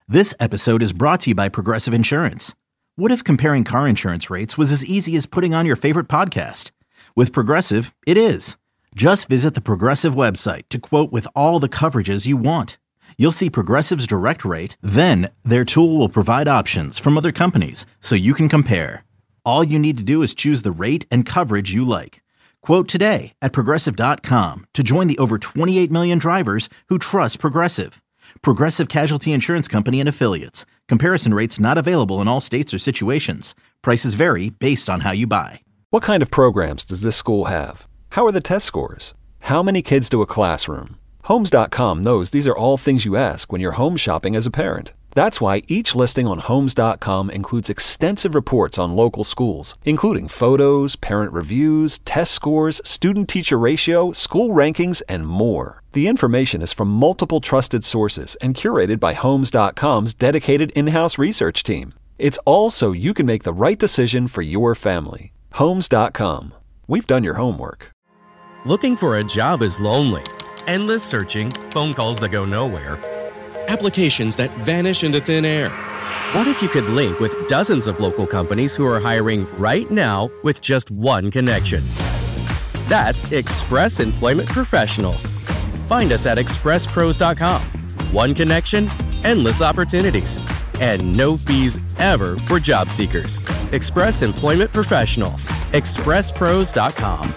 This episode is brought to you by Progressive Insurance. What if comparing car insurance rates was as easy as putting on your favorite podcast? With Progressive, it is. Just visit the Progressive website to quote with all the coverages you want. You'll see Progressive's direct rate, then their tool will provide options from other companies so you can compare. All you need to do is choose the rate and coverage you like. Quote today at Progressive.com to join the over 28 million drivers who trust Progressive. Progressive Casualty Insurance Company and Affiliates. Comparison rates not available in all states or situations. Prices vary based on how you buy. What kind of programs does this school have? How are the test scores? How many kids do a classroom? Homes.com knows these are all things you ask when you're home shopping as a parent. That's why each listing on Homes.com includes extensive reports on local schools, including photos, parent reviews, test scores, student-teacher ratio, school rankings, and more. The information is from multiple trusted sources and curated by Homes.com's dedicated in-house research team. It's all so you can make the right decision for your family. Homes.com. We've done your homework. Looking for a job is lonely. Endless searching, phone calls that go nowhere, applications that vanish into thin air. What if you could link with dozens of local companies who are hiring right now with just one connection? That's Express Employment Professionals. Find us at expresspros.com. One connection, endless opportunities, and no fees ever for job seekers. Express Employment Professionals. expresspros.com.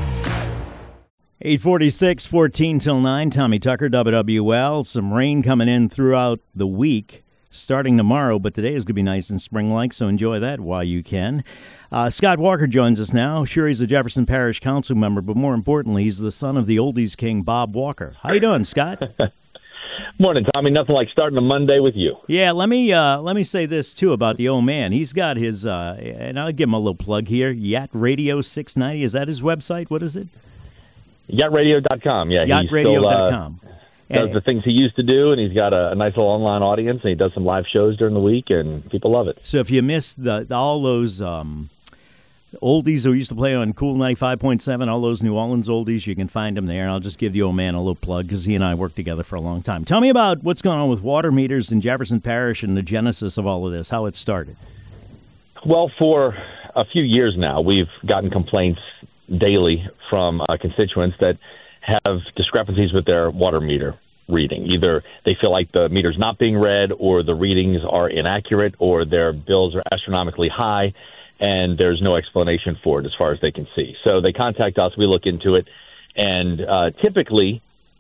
8:46, 14 till 9. Tommy Tucker, WWL. Some rain coming in throughout the week, starting tomorrow, but today is going to be nice and spring-like, so enjoy that while you can. Scott Walker joins us now. Sure, he's a Jefferson Parish Council member, but more importantly, he's the son of the oldies king, Bob Walker. How you doing, Scott? Morning, Tommy. Nothing like starting a Monday with you. Yeah, let me say this, too, about the old man. He's got his, and I'll give him a little plug here, Yacht Radio 690. Is that his website? What is it? Yachtradio.com, yeah. Yachtradio.com. Does the things he used to do, and he's got a nice little online audience, and he does some live shows during the week, and people love it. So if you missed all those oldies who used to play on Cool 95.7, all those New Orleans oldies, you can find them there, and I'll just give the old man a little plug because he and I worked together for a long time. Tell me about what's going on with water meters in Jefferson Parish and the genesis of all of this, how it started. Well, for a few years now, we've gotten complaints daily from constituents that have discrepancies with their water meter reading. Either they feel like the meter's not being read, or the readings are inaccurate, or their bills are astronomically high, and there's no explanation for it as far as they can see. So they contact us, we look into it, and typically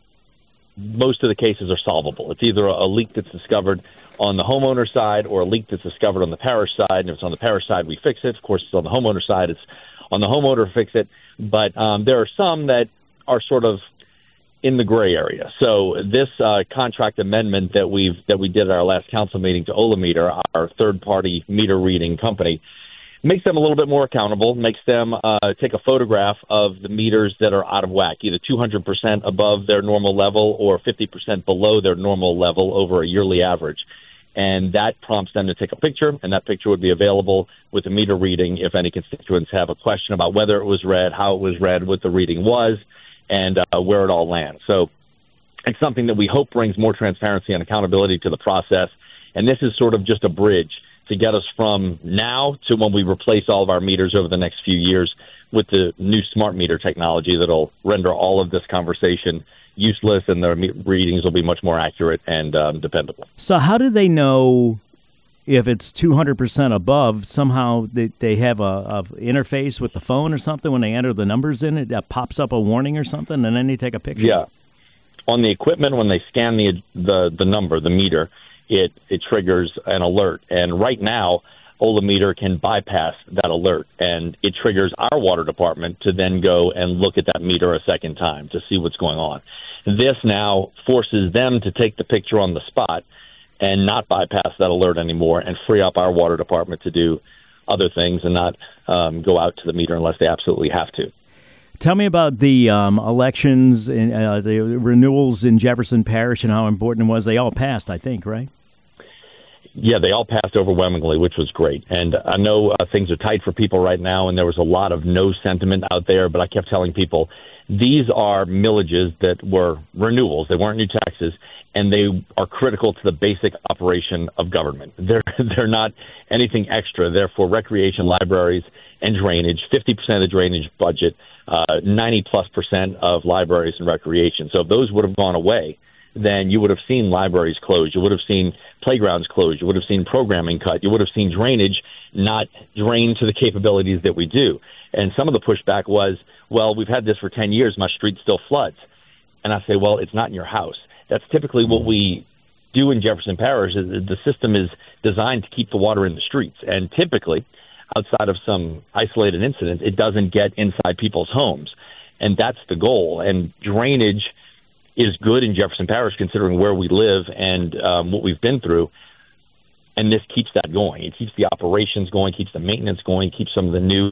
most of the cases are solvable. It's either a leak that's discovered on the homeowner side or a leak that's discovered on the parish side, and if it's on the parish side, we fix it. Of course, it's on the homeowner side, it's on the homeowner to fix it. But there are some that are sort of in the gray area. So this contract amendment that we did at our last council meeting to Olameter, our third-party meter reading company, makes them a little bit more accountable, makes them take a photograph of the meters that are out of whack, either 200% above their normal level or 50% below their normal level over a yearly average. And that prompts them to take a picture, and that picture would be available with the meter reading if any constituents have a question about whether it was read, how it was read, what the reading was, and where it all lands. So it's something that we hope brings more transparency and accountability to the process, and this is sort of just a bridge to get us from now to when we replace all of our meters over the next few years with the new smart meter technology that'll render all of this conversation useless, and the readings will be much more accurate and dependable. So how do they know if it's 200% above? Somehow they have a interface with the phone or something when they enter the numbers in it that pops up a warning or something, and then they take a picture? Yeah. On the equipment, when they scan the number, the meter, it triggers an alert. And right now, Olameter can bypass that alert, and it triggers our water department to then go and look at that meter a second time to see what's going on. This now forces them to take the picture on the spot and not bypass that alert anymore and free up our water department to do other things and not go out to the meter unless they absolutely have to. Tell me about the elections and the renewals in Jefferson Parish and how important it was. They all passed, I think, right? yeah, they all passed overwhelmingly, which was great. And I know things are tight for people right now, and there was a lot of no sentiment out there, but I kept telling people these are millages that were renewals. They weren't new taxes, and they are critical to the basic operation of government. They're not anything extra. They're for recreation, libraries, and drainage. 50% of the drainage budget, 90+% of libraries and recreation. So if those would have gone away, then you would have seen libraries closed. You would have seen playgrounds closed. You would have seen programming cut. You would have seen drainage not drained to the capabilities that we do. And some of the pushback was, well, we've had this for 10 years. My street still floods. And I say, well, it's not in your house. That's typically what we do in Jefferson Parish. Is the system is designed to keep the water in the streets. And typically, outside of some isolated incidents, it doesn't get inside people's homes. And that's the goal. And drainage is good in Jefferson Parish considering where we live and what we've been through. And this keeps that going. It keeps the operations going, keeps the maintenance going, keeps some of the new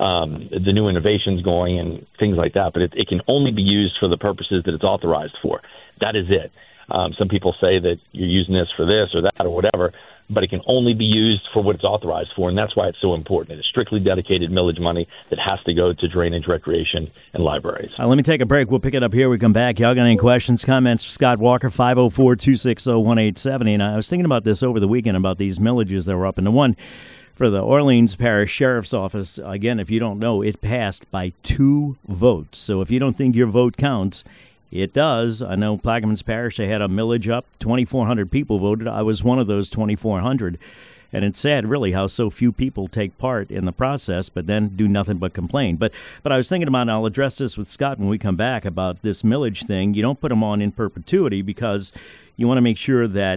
innovations going and things like that. But it can only be used for the purposes that it's authorized for. That is it. Some people say that you're using this for this or that or whatever, but it can only be used for what it's authorized for, and that's why it's so important. It's strictly dedicated millage money that has to go to drainage, recreation, and libraries. Let me take a break. We'll pick it up here. We come back. Y'all got any questions, comments? Scott Walker, 504-260-1870. And I was thinking about this over the weekend, about these millages that were up. And the one for the Orleans Parish Sheriff's Office, again, if you don't know, it passed by 2 votes. So if you don't think your vote counts, it does. I know Plaquemines Parish, they had a millage up. 2,400 people voted. I was one of those 2,400. And it's sad, really, how so few people take part in the process, but then do nothing but complain. But I was thinking about, and I'll address this with Scott when we come back, about this millage thing. You don't put them on in perpetuity because you want to make sure that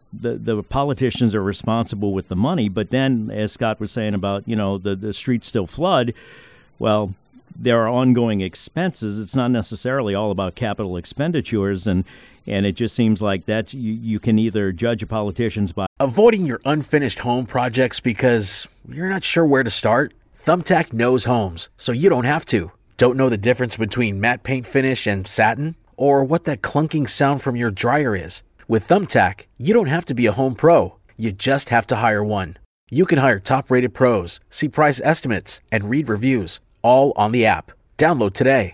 the politicians are responsible with the money. But then, as Scott was saying about, the streets still flood, well, there are ongoing expenses. It's not necessarily all about capital expenditures, and it just seems like that you can either judge a politicians by avoiding your unfinished home projects because you're not sure where to start. Thumbtack knows homes, so you don't have to. Don't know the difference between matte paint finish and satin, or what that clunking sound from your dryer is? With Thumbtack, you don't have to be a home pro. You just have to hire one. You can hire top-rated pros, see price estimates, and read reviews, all on the app. Download today.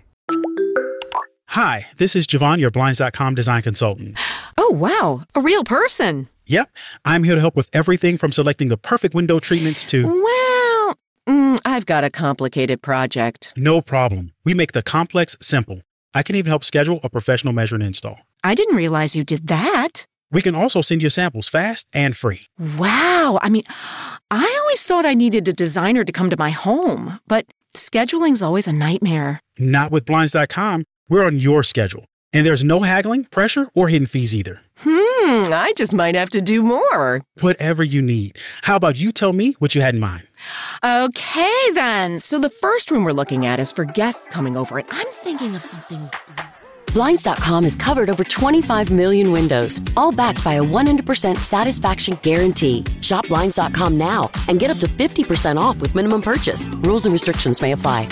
Hi, this is Javon, your Blinds.com design consultant. Oh, wow. A real person. Yep. I'm here to help with everything from selecting the perfect window treatments to... Well, I've got a complicated project. No problem. We make the complex simple. I can even help schedule a professional measure and install. I didn't realize you did that. We can also send you samples fast and free. Wow. I always thought I needed a designer to come to my home, but scheduling's always a nightmare. Not with Blinds.com. We're on your schedule. And there's no haggling, pressure, or hidden fees either. I just might have to do more. Whatever you need. How about you tell me what you had in mind? Okay, then. So the first room we're looking at is for guests coming over, and I'm thinking of something... Blinds.com has covered over 25 million windows, all backed by a 100% satisfaction guarantee. Shop Blinds.com now and get up to 50% off with minimum purchase. Rules and restrictions may apply.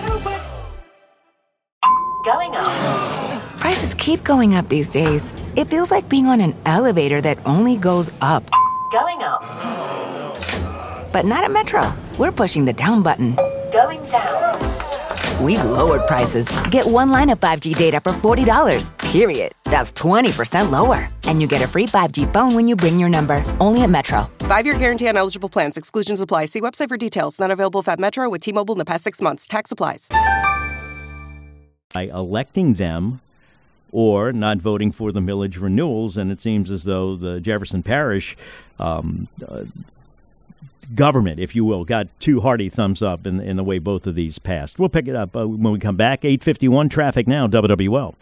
Going up. Prices keep going up these days. It feels like being on an elevator that only goes up. Going up. But not at Metro. We're pushing the down button. Going down. We've lowered prices. Get one line of 5G data for $40, period. That's 20% lower. And you get a free 5G phone when you bring your number. Only at Metro. 5-year guarantee on eligible plans. Exclusions apply. See website for details. Not available at Metro with T-Mobile in the past 6 months. Tax applies. By electing them or not voting for the millage renewals, and it seems as though the Jefferson Parish government, if you will, got 2 hearty thumbs up in the way both of these passed. We'll pick it up when we come back. 8:51 traffic now, WWL.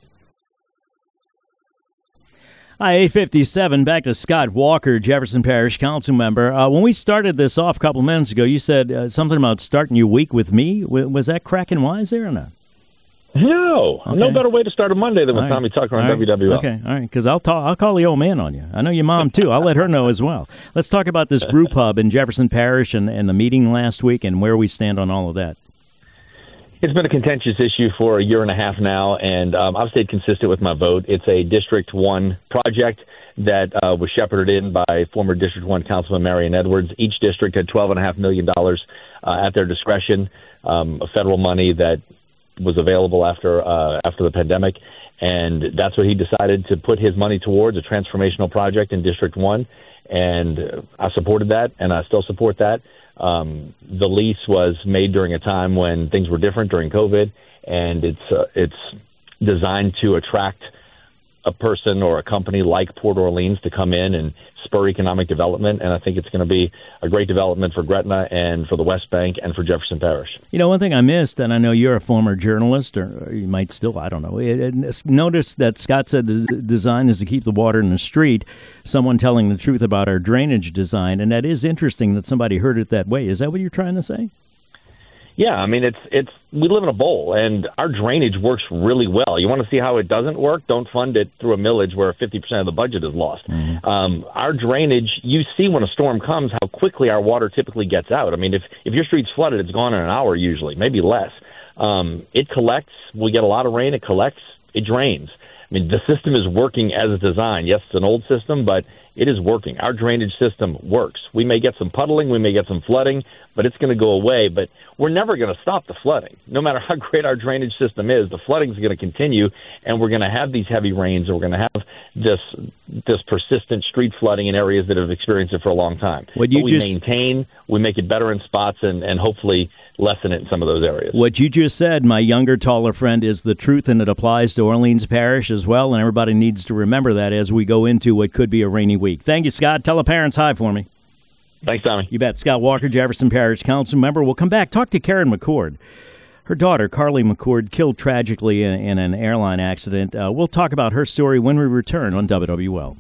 Hi, 8:57, back to Scott Walker, Jefferson Parish Council member. When we started this off a couple minutes ago, you said something about starting your week with me. Was that cracking wise there or not? No, okay. No better way to start a Monday than with Tommy Tucker on WWL. Okay, all right, because I'll call the old man on you. I know your mom, too. I'll let her know as well. Let's talk about this brew pub in Jefferson Parish and the meeting last week and where we stand on all of that. It's been a contentious issue for a year and a half now, and I've stayed consistent with my vote. It's a District 1 project. that was shepherded in by former District 1 Councilman Marion Edwards. Each district had $12.5 million at their discretion, of federal money that was available after the pandemic. And that's what he decided to put his money towards, a transformational project in District 1. And I supported that, and I still support that. The lease was made during a time when things were different during COVID, and it's designed to attract a person or a company like Port Orleans to come in and spur economic development. And I think it's going to be a great development for Gretna and for the West Bank and for Jefferson Parish. You know, one thing I missed, and I know you're a former journalist, or you might still, I don't know, notice that Scott said the design is to keep the water in the street, someone telling the truth about our drainage design. And that is interesting that somebody heard it that way. Is that what you're trying to say? Yeah, I mean, it's we live in a bowl, and our drainage works really well. You want to see how it doesn't work? Don't fund it through a millage where 50% of the budget is lost. Mm-hmm. Our drainage, you see when a storm comes how quickly our water typically gets out. I mean, if your street's flooded, it's gone in an hour usually, maybe less. It collects. We get a lot of rain. It collects. It drains. I mean, the system is working as designed. Yes, it's an old system, but it is working. Our drainage system works. We may get some puddling, we may get some flooding, but it's going to go away. But we're never going to stop the flooding. No matter how great our drainage system is, the flooding is going to continue, and we're going to have these heavy rains, and we're going to have this persistent street flooding in areas that have experienced it for a long time. Maintain, we make it better in spots, and hopefully lessen it in some of those areas. What you just said, my younger, taller friend, is the truth, and it applies to Orleans Parish as well, and everybody needs to remember that as we go into what could be a rainy week. Thank you, Scott. Tell the parents hi for me. Thanks, Tommy. You bet. Scott Walker, Jefferson Parish Council member. We'll come back, talk to Karen McCord. Her daughter, Carly McCord, killed tragically in an airline accident. We'll talk about her story when we return on WWL.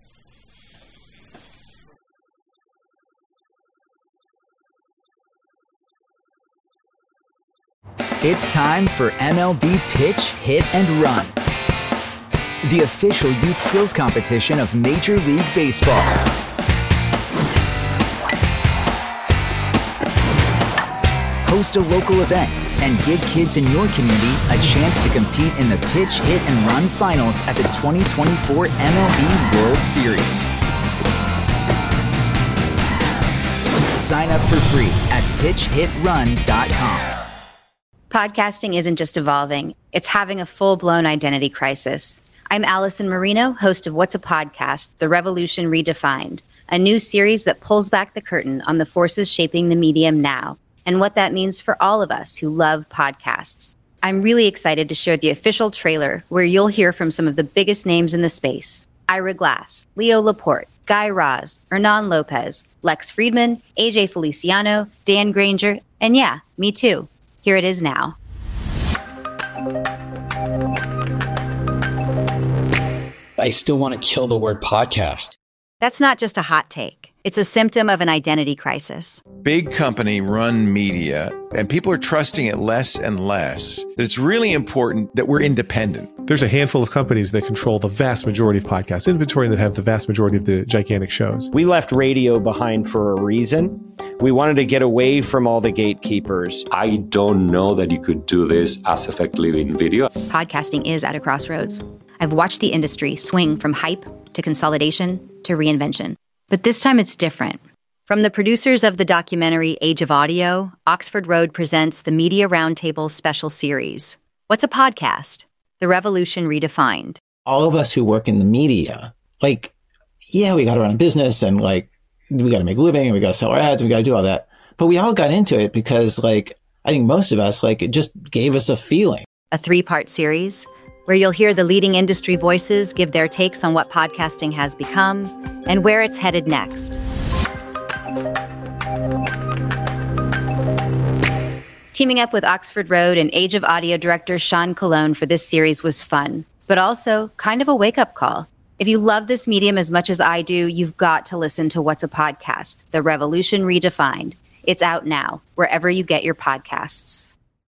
It's time for MLB Pitch, Hit, and Run, the official youth skills competition of Major League Baseball. Host a local event and give kids in your community a chance to compete in the Pitch, Hit, and Run finals at the 2024 MLB World Series. Sign up for free at pitchhitrun.com. Podcasting isn't just evolving, it's having a full-blown identity crisis. I'm Allison Marino, host of What's a Podcast? The Revolution Redefined, a new series that pulls back the curtain on the forces shaping the medium now and what that means for all of us who love podcasts. I'm really excited to share the official trailer where you'll hear from some of the biggest names in the space. Ira Glass, Leo Laporte, Guy Raz, Hernan Lopez, Lex Friedman, AJ Feliciano, Dan Granger, and yeah, me too. Here it is now. I still want to kill the word podcast. That's not just a hot take. It's a symptom of an identity crisis. Big company run media, and people are trusting it less and less. It's really important that we're independent. There's a handful of companies that control the vast majority of podcast inventory that have the vast majority of the gigantic shows. We left radio behind for a reason. We wanted to get away from all the gatekeepers. I don't know that you could do this as effectively in video. Podcasting is at a crossroads. I've watched the industry swing from hype to consolidation to reinvention. But this time it's different. From the producers of the documentary Age of Audio, Oxford Road presents the Media Roundtable special series. What's a podcast? The Revolution Redefined. All of us who work in the media, we got to run a business and we got to make a living and we got to sell our ads and we got to do all that. But we all got into it because I think most of us, it just gave us a feeling. A 3-part series where you'll hear the leading industry voices give their takes on what podcasting has become and where it's headed next. Teaming up with Oxford Road and Age of Audio director Sean Colon for this series was fun, but also kind of a wake-up call. If you love this medium as much as I do, you've got to listen to What's a Podcast? The Revolution Redefined. It's out now, wherever you get your podcasts.